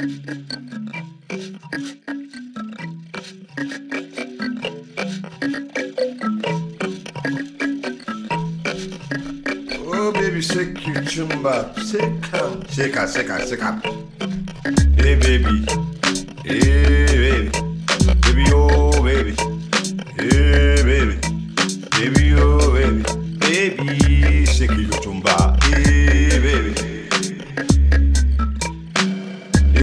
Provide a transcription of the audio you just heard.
Oh baby, shake your chumba, shake am. Hey baby, baby oh baby, hey baby, oh baby, shake your chumba,